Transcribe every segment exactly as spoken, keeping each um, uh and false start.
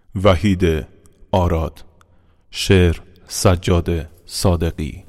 وحید آراد. شعر سجاد صادقی.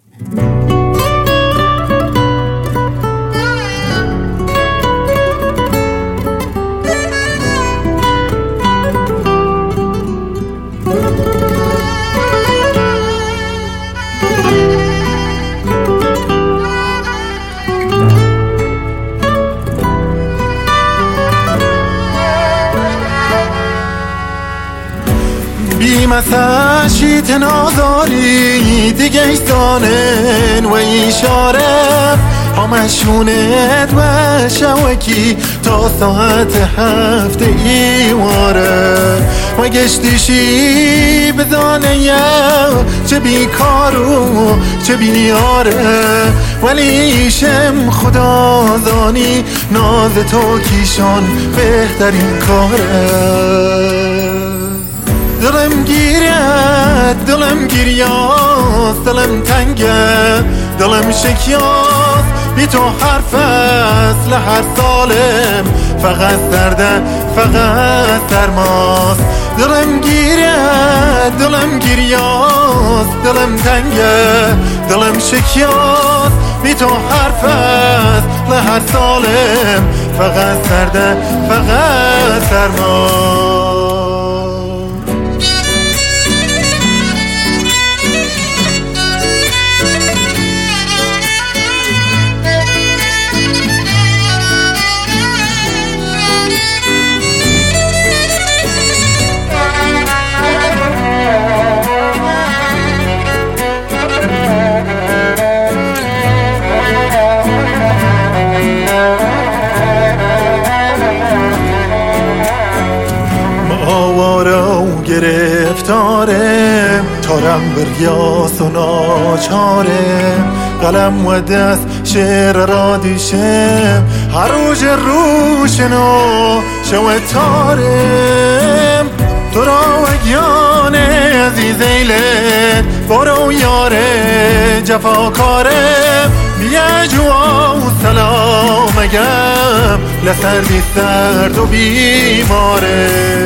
مثلا شیت نازاری دیگه ایستانن و ایشاره همشونت و شوکی تا ساعت هفته ایواره و گشتیشی بدانه چه بیکارو چه بیاره ولی ایشم خدا زانی ناز تو کیشان بهترین کاره. دلم گیره دلم گریاست دلم تنگه دلم شکیاست بی تو هر فصل هر سالم فقط سرده فقط سرماست. دلم گیره دلم گریاست دلم تنگه دلم شکیاست بی تو هر فصل هر سالم فقط سرده فقط سرماست. گرفتارم تارم بریاس و ناچارم قلم و دست شعر را دیشم هر روز روشنو شو تارم تو را وگیان عزیز ایلت برو یاره جفاکارم بیا جوا و سلام اگم لسردی سرد و بیماره.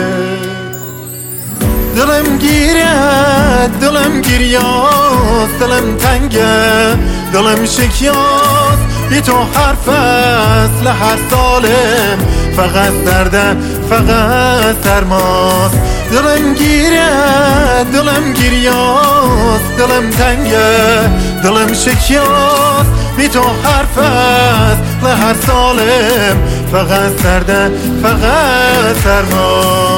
دلم گیره دلم گریاست دلم تنگه دلم شکیاست بی تو هر فصل هر سالم فقط سرده فقط سرماست. دلم گیره دلم گریاست دلم تنگه دلم شکیاست بی تو هر فصل هر سالم فقط سرده فقط سرماست.